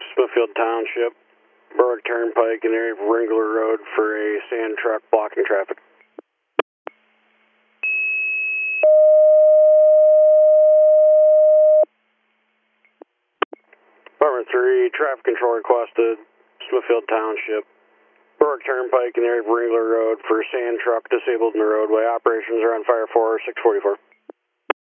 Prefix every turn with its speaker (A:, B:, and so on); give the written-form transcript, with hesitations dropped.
A: Smithfield Township, Berwick Turnpike, and area of Ringler Road for a sand truck blocking traffic. Department 3, traffic control requested, Smithfield Township, Berwick Turnpike, and area of Ringler Road for sand truck disabled in the roadway. Operations are on fire for 644.